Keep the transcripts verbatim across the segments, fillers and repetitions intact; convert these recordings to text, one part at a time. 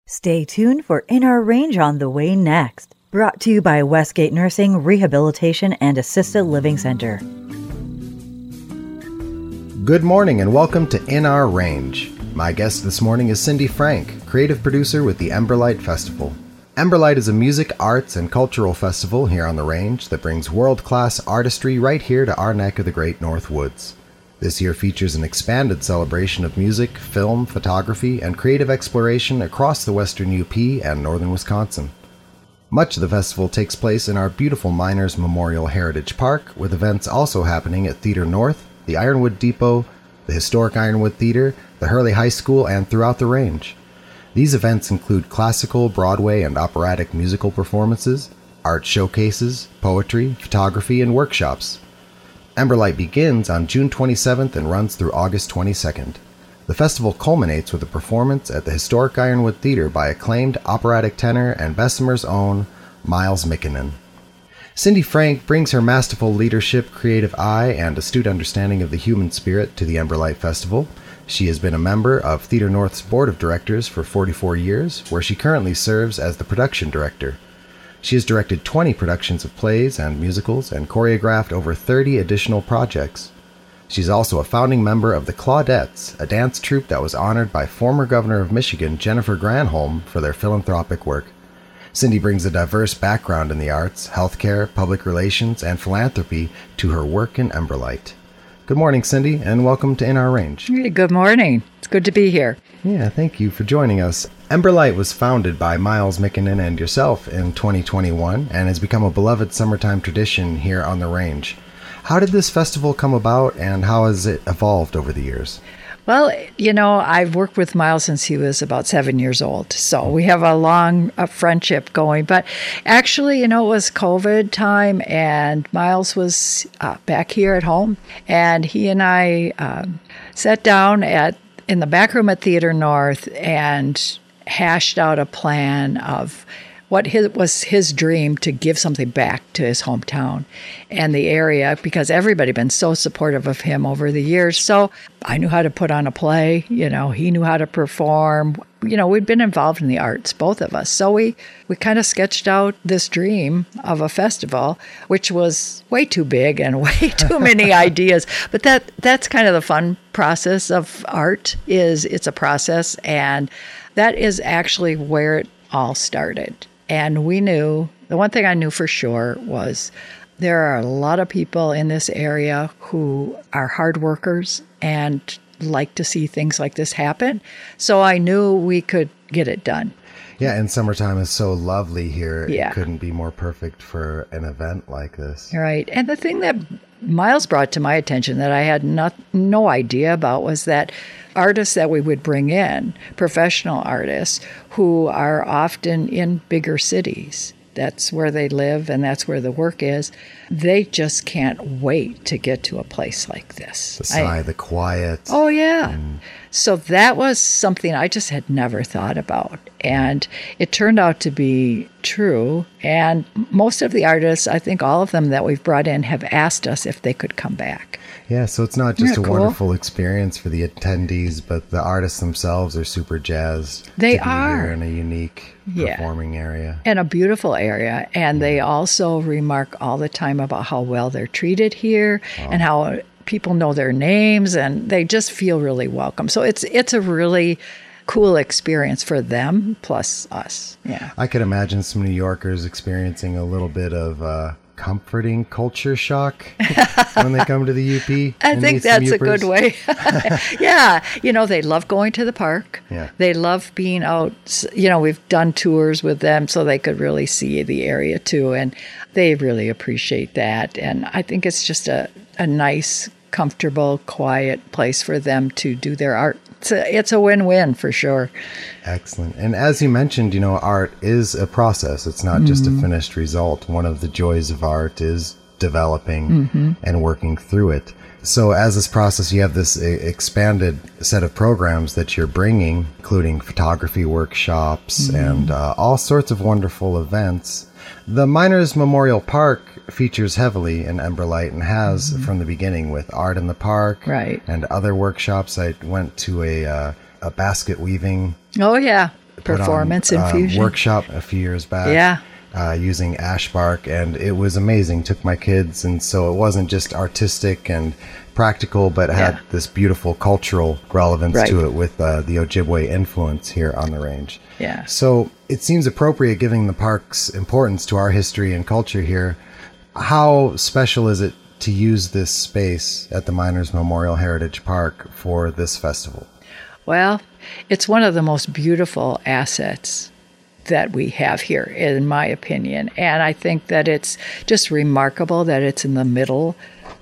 Stay tuned for In Our Range on the way next. Brought to you by Westgate Nursing, Rehabilitation, and Assisted Living Center. Good morning and welcome to In Our Range. My guest this morning is Cindy Frank, creative producer with the Emberlight Festival. Emberlight is a music, arts, and cultural festival here on the range that brings world-class artistry right here to our neck of the Great North Woods. This year features an expanded celebration of music, film, photography, and creative exploration across the western U P and northern Wisconsin. Much of the festival takes place in our beautiful Miners Memorial Heritage Park, with events also happening at Theater North, the Ironwood Depot, the historic Ironwood Theater, the Hurley High School, and throughout the range. These events include classical, Broadway, and operatic musical performances, art showcases, poetry, photography, and workshops. Emberlight begins on June twenty-seventh and runs through August twenty-second. The festival culminates with a performance at the historic Ironwood Theater by acclaimed operatic tenor and Bessemer's own Miles Mikkonen. Cindy Frank brings her masterful leadership, creative eye, and astute understanding of the human spirit to the Emberlight Festival. She has been a member of Theater North's Board of Directors for forty-four years, where she currently serves as the production director. She has directed twenty productions of plays and musicals and choreographed over thirty additional projects. She's also a founding member of the Claudettes, a dance troupe that was honored by former Governor of Michigan Jennifer Granholm for their philanthropic work. Cindy brings a diverse background in the arts, healthcare, public relations, and philanthropy to her work in Emberlight. Good morning, Cindy, and welcome to In Our Range. Hey, good morning. It's good to be here. Yeah, thank you for joining us. Emberlight was founded by Miles Mikkonen and yourself in twenty twenty-one and has become a beloved summertime tradition here on the range. How did this festival come about, and how has it evolved over the years? Well, you know, I've worked with Miles since he was about seven years old, so we have a long uh, friendship going. But actually, you know, it was COVID time, and Miles was uh, back here at home, and he and I um, sat down at in the back room at Theater North and hashed out a plan of what his, was his dream to give something back to his hometown and the area, because everybody been so supportive of him over the years. So I knew how to put on a play, you know, he knew how to perform. You know, we'd been involved in the arts, both of us. So we, we kind of sketched out this dream of a festival, which was way too big and way too many ideas. But that that's kind of the fun process of art, is it's a process. And that is actually where it all started. And we knew, the one thing I knew for sure was there are a lot of people in this area who are hard workers and like to see things like this happen. So I knew we could get it done. Yeah, and summertime is so lovely here. Yeah. It couldn't be more perfect for an event like this. Right. And the thing that Miles brought to my attention that I had not, no idea about was that artists that we would bring in, professional artists who are often in bigger cities, that's where they live and that's where the work is, they just can't wait to get to a place like this. The sigh, I, the quiet. Oh, yeah. And so that was something I just had never thought about. And it turned out to be true. And most of the artists, I think all of them that we've brought in, have asked us if they could come back. Yeah, so it's not just Isn't a that cool? wonderful experience for the attendees, but the artists themselves are super jazzed. They to be are. here in a unique Yeah. performing area. And a beautiful area. And they also remark all the time about how well they're treated here and how people know their names, and they just feel really welcome. So it's it's a really cool experience for them plus us. Yeah. I could imagine some New Yorkers experiencing a little bit of uh, comforting culture shock when they come to the U P. I and think meet some that's a good Yoopers. way. Yeah. You know, they love going to the park. Yeah. They love being out. You know, we've done tours with them so they could really see the area too. And they really appreciate that. And I think it's just a, a nice, comfortable, quiet place for them to do their art. It's a, it's a win-win for sure. Excellent. And as you mentioned, you know, art is a process. It's not just Mm-hmm. a finished result. One of the joys of art is developing Mm-hmm. and working through it. So as this process, you have this uh, expanded set of programs that you're bringing, including photography workshops Mm-hmm. and uh, all sorts of wonderful events. The Miners Memorial Park features heavily in Emberlight and has Mm-hmm. from the beginning, with art in the park Right. and other workshops. I went to a uh, a basket weaving Oh, yeah. put Performance on, uh, infusion workshop a few years back. Yeah. Uh, using ash bark, and it was amazing. Took my kids, and so it wasn't just artistic and practical, but had Yeah. this beautiful cultural relevance Right. to it with uh, the Ojibwe influence here on the range. Yeah. So it seems appropriate, given the park's importance to our history and culture here. How special is it to use this space at the Miners Memorial Heritage Park for this festival? Well, it's one of the most beautiful assets that we have here, in my opinion. And I think that it's just remarkable that it's in the middle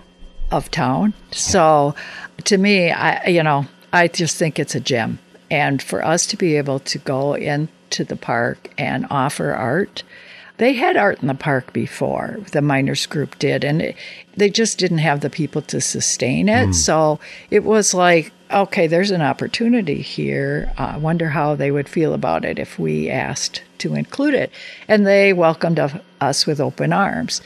of town. So to me, I you know, I just think it's a gem. And for us to be able to go into the park and offer art, they had art in the park before, the Miners group did, and it, they just didn't have the people to sustain it. Mm. So it was like, okay, there's an opportunity here. Uh, I wonder how they would feel about it if we asked to include it. And they welcomed us with open arms.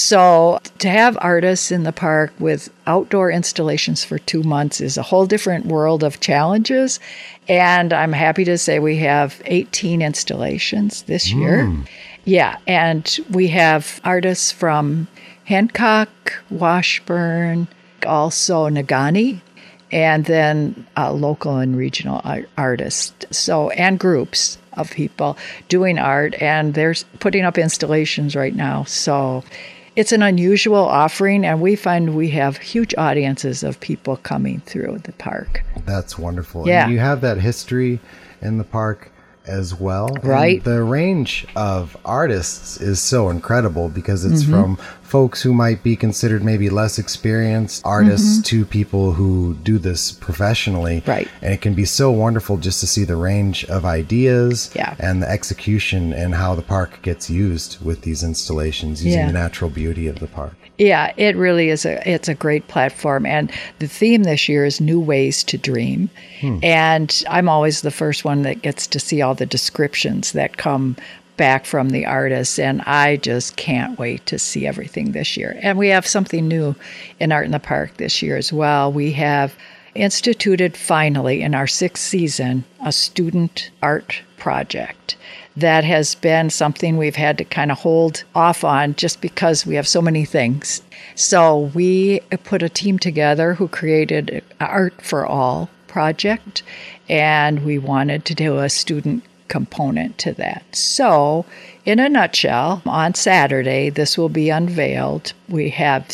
So to have artists in the park with outdoor installations for two months is a whole different world of challenges. And I'm happy to say we have eighteen installations this mm. year. Yeah, and we have artists from Hancock, Washburn, also Negaunee, and then uh, local and regional art- artists. So, and groups of people doing art, and they're putting up installations right now. So it's an unusual offering, and we find we have huge audiences of people coming through the park. That's wonderful. Yeah. And you have that history in the park as well. Right. And the range of artists is so incredible because it's mm-hmm. from folks who might be considered maybe less experienced artists mm-hmm. to people who do this professionally. Right. And it can be so wonderful just to see the range of ideas yeah. and the execution and how the park gets used with these installations using yeah. the natural beauty of the park. Yeah, it really is a it's a great platform. And the theme this year is New Ways to Dream. Hmm. And I'm always the first one that gets to see all the descriptions that come back from the artists. And I just can't wait to see everything this year. And we have something new in Art in the Park this year as well. We have instituted finally in our sixth season a student art project. That has been something we've had to kind of hold off on just because we have so many things. So we put a team together who created an Art for All project, and we wanted to do a student component to that. So in a nutshell, on Saturday, this will be unveiled. We have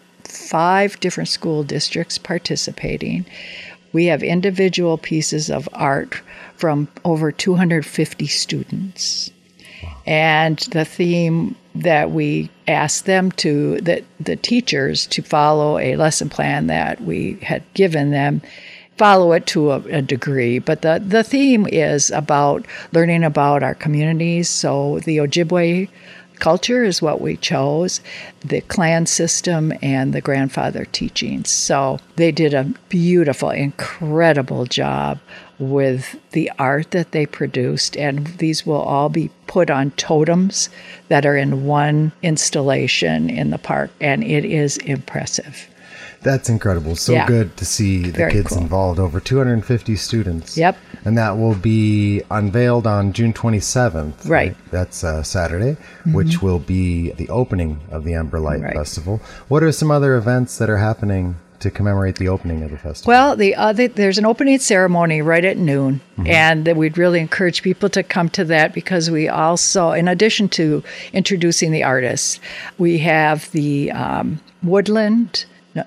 five different school districts participating. We have individual pieces of art from over two hundred fifty students. Wow. And the theme that we asked them to, that the teachers to follow a lesson plan that we had given them, follow it to a, a degree. But the, the theme is about learning about our communities. So the Ojibwe culture is what we chose, the clan system, and the grandfather teachings. So they did a beautiful, incredible job with the art that they produced, and these will all be put on totems that are in one installation in the park, and it is impressive. That's incredible. So yeah. good to see the Very kids cool. involved. Over two hundred fifty students. Yep. And that will be unveiled on June twenty-seventh. Right. right? That's uh, Saturday, mm-hmm. which will be the opening of the Ember Light right. Festival. What are some other events that are happening to commemorate the opening of the festival? Well, the other, there's an opening ceremony right at noon, mm-hmm. and we'd really encourage people to come to that because we also, in addition to introducing the artists, we have the um, Woodland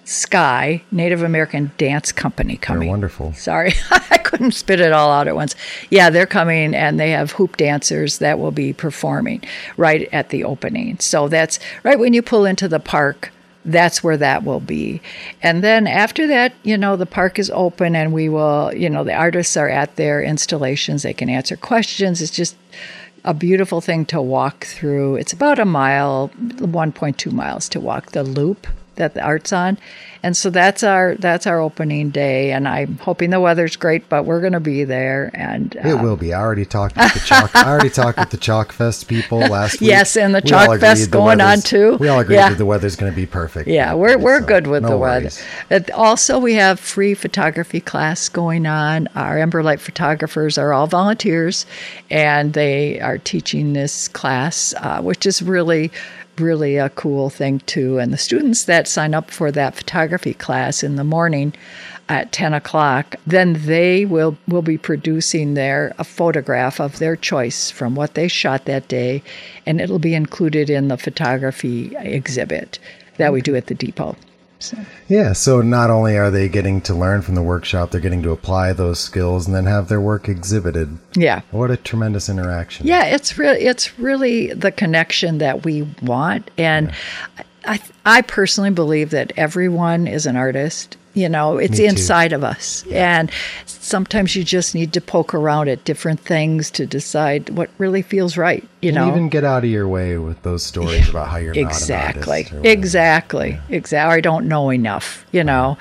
Sky Native American Dance Company coming. They're wonderful. Sorry, I couldn't spit it all out at once. Yeah, they're coming, and they have hoop dancers that will be performing right at the opening. So that's right when you pull into the park. That's where that will be. And then after that, you know, the park is open, and we will, you know, the artists are at their installations. They can answer questions. It's just a beautiful thing to walk through. It's about a mile, one point two miles to walk the loop that the art's on. And so that's our that's our opening day, and I'm hoping the weather's great, but we're going to be there. And it um, will be. I already talked with the Chalk. I already talked with the Chalk Fest people last week. Yes, and the we Chalk Fest going on too. We all agreed yeah. that the weather's going to be perfect. Yeah, we're we're so, good with no the weather. But also, we have free photography class going on. Our Emberlight photographers are all volunteers, and they are teaching this class, uh, which is really. really a cool thing too. And the students that sign up for that photography class in the morning at ten o'clock, then they will, will be producing their a photograph of their choice from what they shot that day, and it'll be included in the photography exhibit that we do at the depot. So. Yeah, so not only are they getting to learn from the workshop, they're getting to apply those skills and then have their work exhibited. Yeah. What a tremendous interaction. Yeah, it's really it's really the connection that we want. And yeah. I I personally believe that everyone is an artist. You know, it's inside of us. Yeah. And sometimes you just need to poke around at different things to decide what really feels right, you and know. even get out of your way with those stories yeah. about how you're exactly. not an artist. Exactly. Yeah. Exactly. Or I don't know enough, you know.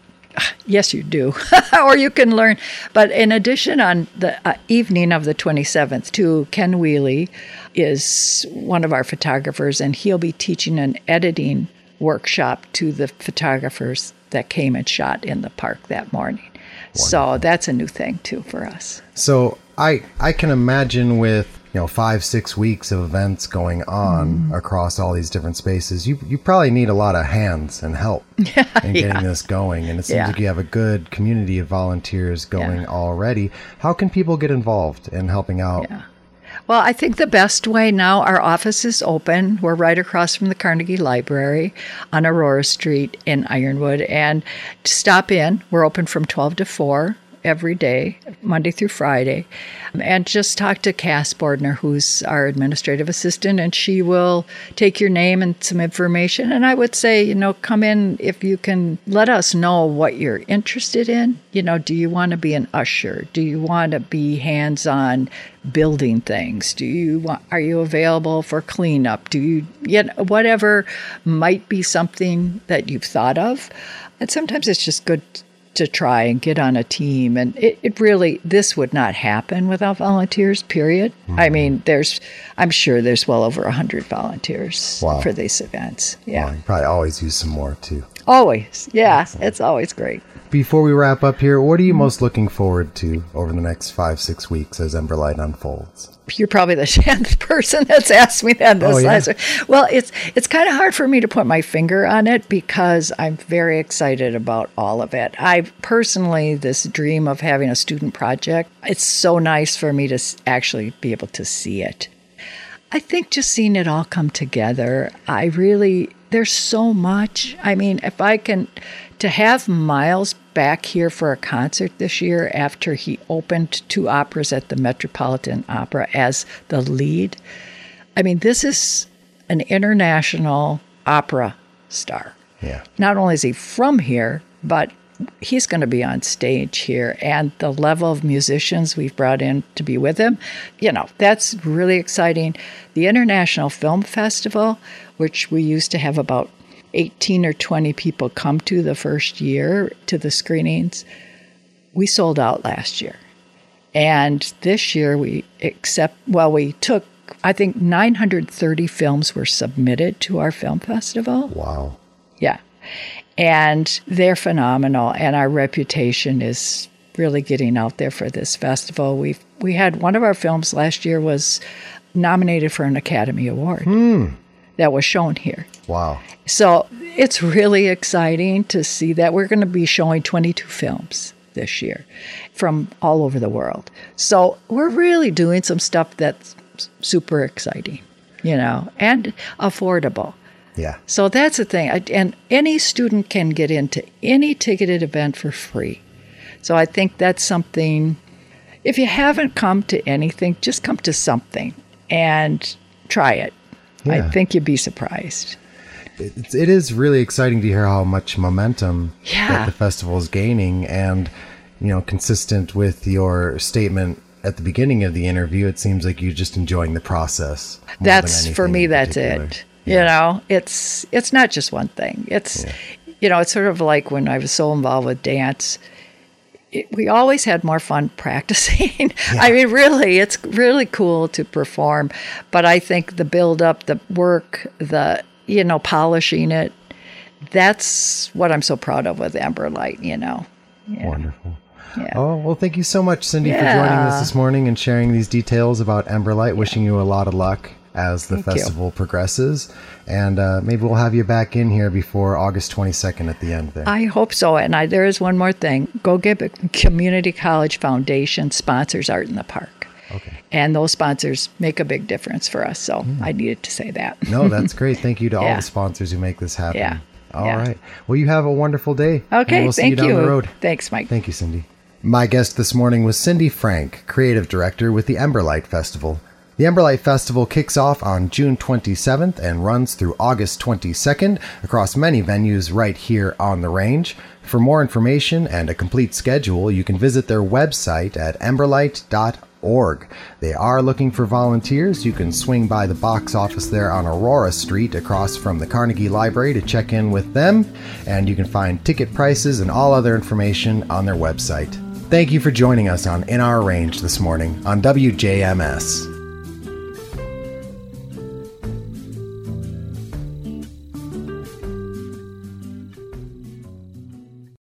Yes, you do. Or you can learn. But in addition, on the uh, evening of the twenty-seventh, too, Ken Wheely is one of our photographers, and he'll be teaching an editing workshop to the photographers that came and shot in the park that morning. Wonderful. So that's a new thing, too, for us. So I I can imagine with, you know, five, six weeks of events going on mm. across all these different spaces, you you probably need a lot of hands and help yeah, in getting yeah. this going. And it seems yeah. like you have a good community of volunteers going yeah. already. How can people get involved in helping out? Yeah. Well, I think the best way now, our office is open. We're right across from the Carnegie Library on Aurora Street in Ironwood. And to stop in, we're open from twelve to four every day, Monday through Friday. And just talk to Cass Bordner, who's our administrative assistant, and she will take your name and some information. And I would say, you know, come in if you can let us know what you're interested in. You know, do you want to be an usher? Do you want to be hands-on building things? Do you want, are you available for cleanup? Do you, you know, whatever might be something that you've thought of. And sometimes it's just good to try and get on a team. And it, it really, this would not happen without volunteers, period. Mm-hmm. I mean, there's, I'm sure there's well over one hundred volunteers wow. for these events. Yeah. Well, you probably always use some more, too. Always. Yeah. Excellent. It's always great. Before we wrap up here, what are you most looking forward to over the next five, six weeks as Emberlight unfolds? You're probably the tenth person that's asked me that this oh, yeah? last week. Well, it's it's kind of hard for me to put my finger on it because I'm very excited about all of it. I personally, this dream of having a student project, it's so nice for me to actually be able to see it. I think just seeing it all come together, I really, there's so much. I mean, if I can, to have Miles back here for a concert this year after he opened two operas at the Metropolitan Opera as the lead. I mean, this is an international opera star. Yeah. Not only is he from here, but he's going to be on stage here. And the level of musicians we've brought in to be with him, you know, that's really exciting. The International Film Festival, which we used to have about eighteen or twenty people come to the first year to the screenings, we sold out last year. And this year we accept, well, we took, I think nine hundred thirty films were submitted to our film festival. Wow. Yeah. And they're phenomenal. And our reputation is really getting out there for this festival. We've, we had one of our films last year was nominated for an Academy Award. Hmm. That was shown here. Wow. So it's really exciting to see that. We're going to be showing twenty-two films this year from all over the world. So we're really doing some stuff that's super exciting, you know, and affordable. Yeah. So that's the thing. I, and any student can get into any ticketed event for free. So I think that's something, if you haven't come to anything, just come to something and try it. Yeah. I think you'd be surprised. It, it is really exciting to hear how much momentum yeah. that the festival is gaining. And, you know, consistent with your statement at the beginning of the interview, it seems like you're just enjoying the process. That's, for me, that's particular. it. You know, it's it's not just one thing. It's, yeah. you know, it's sort of like when I was so involved with dance, it, we always had more fun practicing. Yeah. I mean, really, it's really cool to perform. But I think the build up, the work, the, you know, polishing it, that's what I'm so proud of with Amber Light, you know. Yeah. Wonderful. Yeah. Oh, well, thank you so much, Cindy, yeah. for joining us this morning and sharing these details about Amber Light. Yeah. Wishing you a lot of luck as the thank festival you. progresses. And uh, maybe we'll have you back in here before August twenty-second at the end there. I hope so. And I, there is one more thing. Go Get Community College Foundation sponsors Art in the Park. Okay. And those sponsors make a big difference for us. So mm. I needed to say that. No, that's great. Thank you to yeah. all the sponsors who make this happen. Yeah. All yeah. right. Well, you have a wonderful day. Okay. We'll see thank you down you. the road. Thanks, Mike. Thank you, Cindy. My guest this morning was Cindy Frank, Creative Director with the Emberlight Festival. The Emberlight Festival kicks off on June twenty-seventh and runs through August twenty-second across many venues right here on the range. For more information and a complete schedule, you can visit their website at emberlight dot org. They are looking for volunteers. You can swing by the box office there on Aurora Street across from the Carnegie Library to check in with them, and you can find ticket prices and all other information on their website. Thank you for joining us on In Our Range this morning on W J M S.